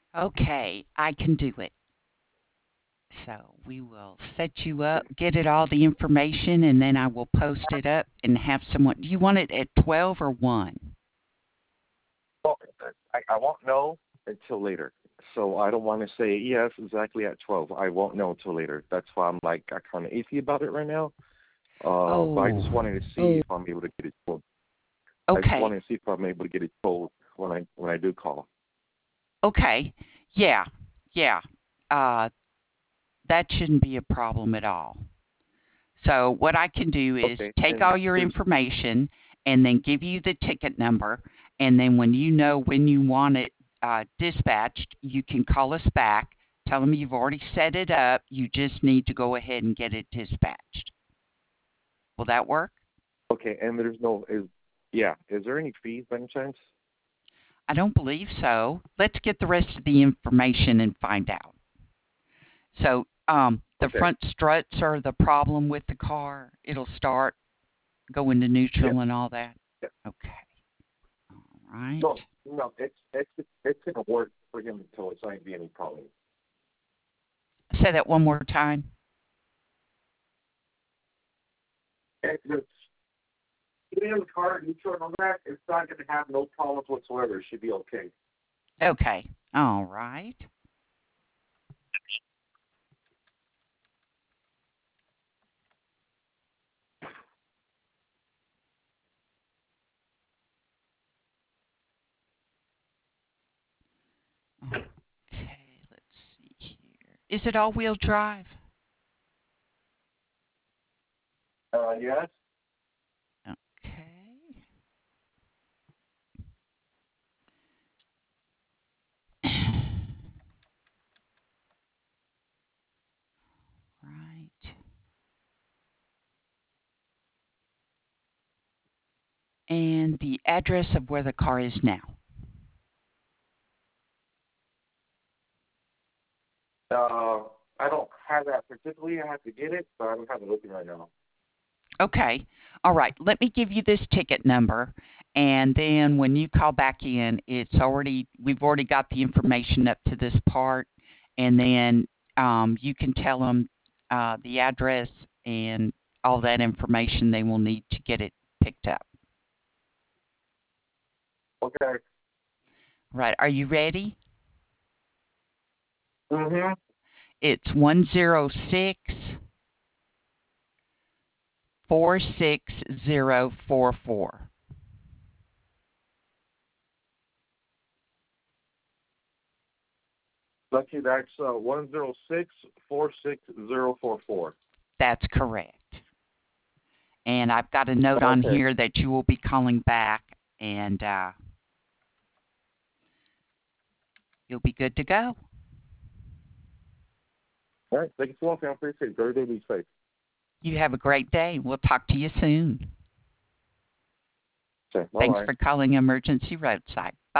Okay, I can do it. So we will set you up, get it all the information, and then I will post it up and have someone. Do you want it at 12 or 1? Well, I won't know until later. So I don't want to say yes exactly at 12. I won't know until later. That's why I'm like I kind of iffy about it right now. But I just Oh, wanted to see if I'm able to get it told. I just okay. wanted to see if I'm able to get it told when I do call. Okay. Yeah. Yeah. Uh, that shouldn't be a problem at all. So what I can do is Okay, take and all your there's information and then give you the ticket number, and then when you know when you want it dispatched, you can call us back. Tell them you've already set it up. You just need to go ahead and get it dispatched. Will that work? okay, and there's no is yeah. Is there any fees by any chance? I don't believe so. Let's get the rest of the information and find out. So, the Okay. front struts are the problem with the car. It'll start, go into Yes. neutral and all that. Yes. Okay. All right. No, no, it's gonna work for him until it's not gonna be any problem. Say that one more time. It's getting in the car and you turn on that, it's not gonna have no problems whatsoever. It should be okay. Okay. All right. Okay. Let's see here. Is it all-wheel drive? Yes. Okay. Right. And the address of where the car is now. I don't have that particularly. I have to get it, but I don't have it looking right now. Okay. All right. Let me give you this ticket number, and then when you call back in, we've already got the information up to this part, and then you can tell them the address and all that information they will need to get it picked up. Okay. Right. Are you ready? Mhm. It's 106-46044. Lucky, that's 106-46044. That's correct. And I've got a note on Okay. here that you will be calling back, and you'll be good to go. All right. Thank you so much. I appreciate it. Everybody be safe. You have a great day. We'll talk to you soon. Okay. Bye Thanks bye. for calling Emergency Roadside.